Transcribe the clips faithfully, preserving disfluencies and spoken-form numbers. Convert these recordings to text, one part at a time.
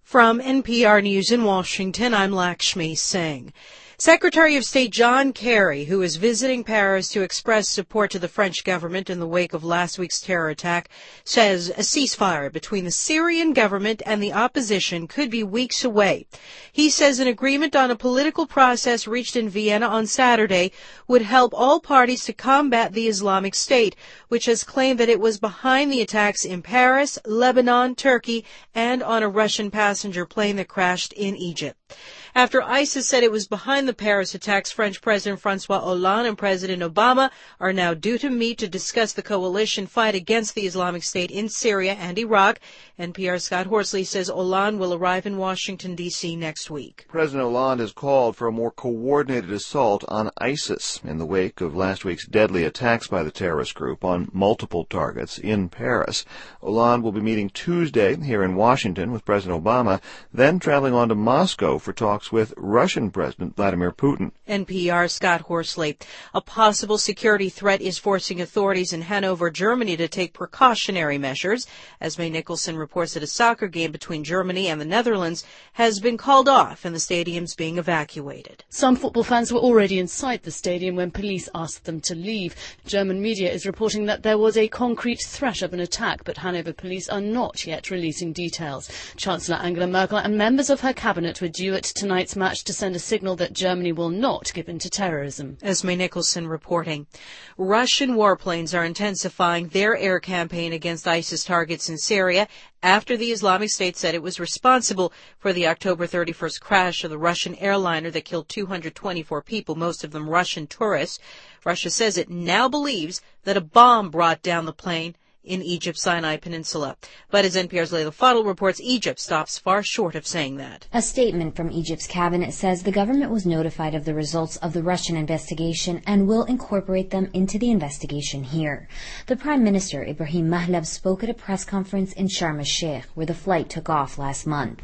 From N P R News in Washington, I'm Lakshmi Singh. Secretary of State John Kerry, who is visiting Paris to express support to the French government in the wake of last week's terror attack, says a ceasefire between the Syrian government and the opposition could be weeks away. He says an agreement on a political process reached in Vienna on Saturday would help all parties to combat the Islamic State, which has claimed that it was behind the attacks in Paris, Lebanon, Turkey, and on a Russian passenger plane that crashed in Egypt. After ISIS said it was behind the Paris attacks, French President Francois Hollande and President Obama are now due to meet to discuss the coalition fight against the Islamic State in Syria and Iraq. N P R's Scott Horsley says Hollande will arrive in Washington, D C next week. President Hollande has called for a more coordinated assault on ISIS in the wake of last week's deadly attacks by the terrorist group on multiple targets in Paris. Hollande will be meeting Tuesday here in Washington with President Obama, then traveling on to Moscow for talks with Russian President Vladimir Putin. N P R's Scott Horsley. A possible security threat is forcing authorities in Hanover, Germany to take precautionary measures. Esme Nicholson reports that a soccer game between Germany and the Netherlands has been called off and the stadium's being evacuated. Some football fans were already inside the stadium when police asked them to leave. German media is reporting that there was a concrete threat of an attack, but Hanover police are not yet releasing details. Chancellor Angela Merkel and members of her cabinet were due at tonight's match to send a signal that Germany will not give in to terrorism. Esme Nicholson reporting. Russian warplanes are intensifying their air campaign against ISIS targets in Syria after the Islamic State said it was responsible for the October thirty-first crash of the Russian airliner that killed two hundred twenty-four people, most of them Russian tourists. Russia says it now believes that a bomb brought down the plane in Egypt's Sinai Peninsula. But as N P R's Leila Fadel reports, Egypt stops far short of saying that. A statement from Egypt's cabinet says the government was notified of the results of the Russian investigation and will incorporate them into the investigation here. The Prime Minister, Ibrahim Mahlab, spoke at a press conference in Sharm el-Sheikh, where the flight took off last month.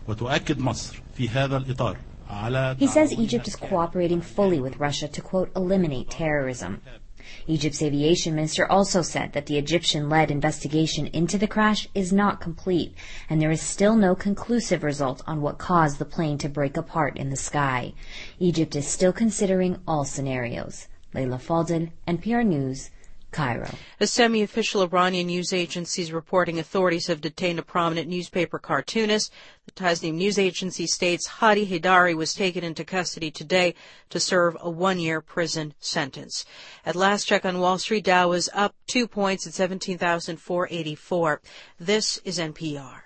He says Egypt is cooperating fully with Russia to, quote, eliminate terrorism. Egypt's aviation minister also said that the Egyptian-led investigation into the crash is not complete, and there is still no conclusive result on what caused the plane to break apart in the sky. Egypt is still considering all scenarios. Leila Fadel, N P R News, Cairo. A semi-official Iranian news agency is reporting authorities have detained a prominent newspaper cartoonist. The Tasnim news agency states Hadi Haidari was taken into custody today to serve a one-year prison sentence. At last check on Wall Street, Dow was up two points at seventeen thousand four hundred eighty-four. This is N P R.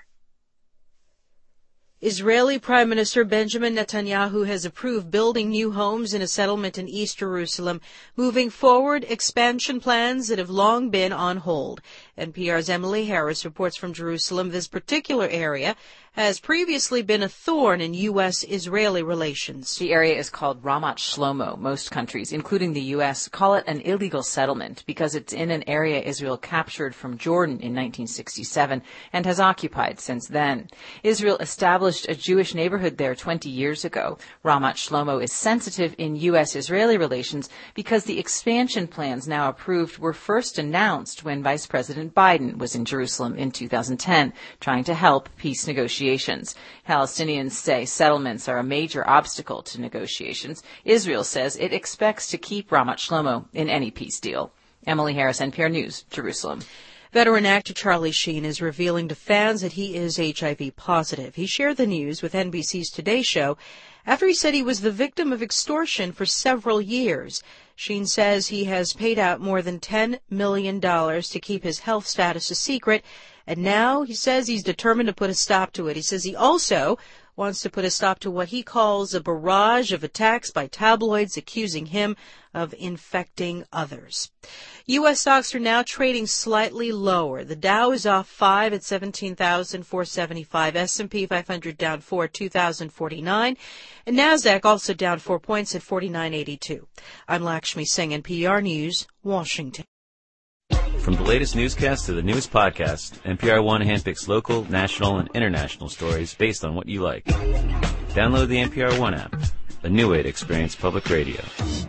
Israeli Prime Minister Benjamin Netanyahu has approved building new homes in a settlement in East Jerusalem, moving forward expansion plans that have long been on hold. N P R's Emily Harris reports from Jerusalem. This particular area has previously been a thorn in U S Israeli relations. The area is called Ramat Shlomo. Most countries, including the U S, call it an illegal settlement because it's in an area Israel captured from Jordan in nineteen sixty-seven and has occupied since then. Israel established a Jewish neighborhood there twenty years ago. Ramat Shlomo is sensitive in U S-Israeli relations because the expansion plans now approved were first announced when Vice President Biden was in Jerusalem in two thousand ten, trying to help peace negotiations. Palestinians say settlements are a major obstacle to negotiations. Israel says it expects to keep Ramat Shlomo in any peace deal. Emily Harris, N P R News, Jerusalem. Veteran actor Charlie Sheen is revealing to fans that he is H I V positive. He shared the news with N B C's Today Show after he said he was the victim of extortion for several years. Sheen says he has paid out more than ten million dollars to keep his health status a secret, and now he says he's determined to put a stop to it. He says he also wants to put a stop to what he calls a barrage of attacks by tabloids accusing him of infecting others. U S stocks are now trading slightly lower. The Dow is off five at seventeen thousand four hundred seventy-five. S and P five hundred down four at two thousand forty-nine. And NASDAQ also down four points at forty-nine eighty-two. I'm Lakshmi Singh, N P R News, Washington. From the latest newscast to the newest podcast, N P R One handpicks local, national, and international stories based on what you like. Download the N P R One app, a new way to experience public radio.